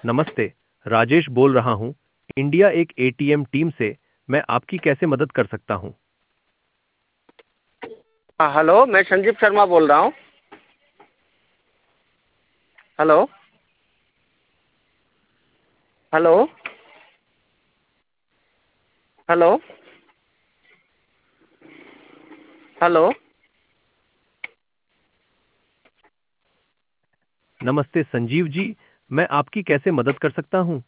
नमस्ते, राजेश बोल रहा हूँ, इंडिया एक एटीएम टीम से। मैं आपकी कैसे मदद कर सकता हूँ? हाँ हेलो, मैं संजीव शर्मा बोल रहा हूँ। हेलो। हेलो। हेलो। हेलो। नमस्ते संजीव जी, मैं आपकी कैसे मदद कर सकता हूँ?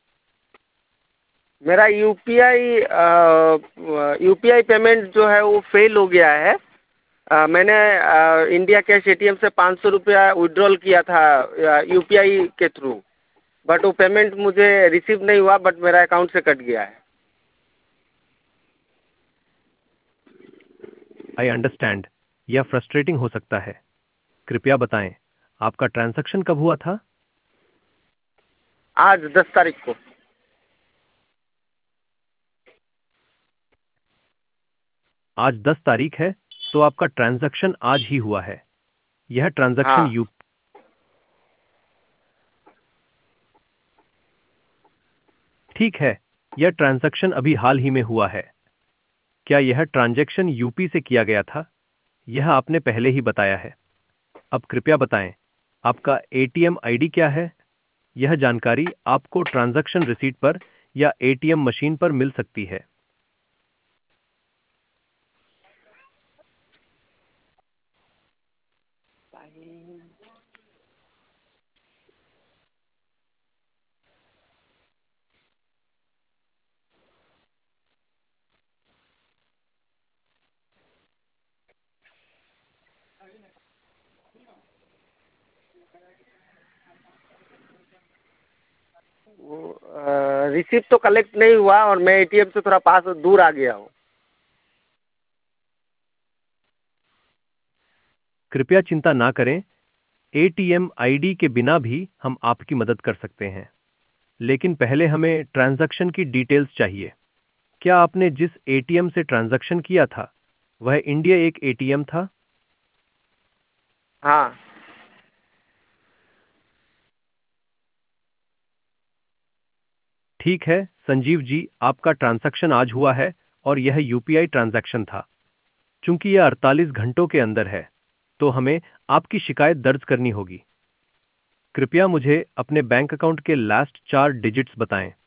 मेरा यूपीआई पेमेंट जो है वो फेल हो गया है। मैंने इंडिया कैश एटीएम से 500 रुपया विड्रॉल किया था यूपीआई के थ्रू, बट वो पेमेंट मुझे रिसीव नहीं हुआ, बट मेरा अकाउंट से कट गया है। आई अंडरस्टैंड, यह फ्रस्ट्रेटिंग हो सकता है। कृपया बताएं, आपका ट्रांजैक्शन कब हुआ था? आज 10 तारीख को। आज 10 तारीख है, तो आपका ट्रांजैक्शन आज ही हुआ है। यह ट्रांजैक्शन हाँ। यू ठीक है, यह ट्रांजैक्शन अभी हाल ही में हुआ है। क्या यह ट्रांजैक्शन यूपी से किया गया था? यह आपने पहले ही बताया है। अब कृपया बताएं, आपका एटीएम आईडी क्या है? यह जानकारी आपको ट्रांजैक्शन रिसीट पर या एटीएम मशीन पर मिल सकती है। वो रिसीप्ट तो कलेक्ट नहीं हुआ और मैं एटीएम से थोड़ा पास दूर आ गया हूँ। कृपया चिंता ना करें, एटीएम आईडी के बिना भी हम आपकी मदद कर सकते हैं, लेकिन पहले हमें ट्रांजैक्शन की डिटेल्स चाहिए। क्या आपने जिस एटीएम से ट्रांजैक्शन किया था, वह इंडिया एक एटीएम था? हाँ। ठीक है संजीव जी, आपका ट्रांजैक्शन आज हुआ है और यह यूपीआई ट्रांजैक्शन था। चूंकि यह 48 घंटों के अंदर है, तो हमें आपकी शिकायत दर्ज करनी होगी। कृपया मुझे अपने बैंक अकाउंट के लास्ट 4 डिजिट्स बताएं।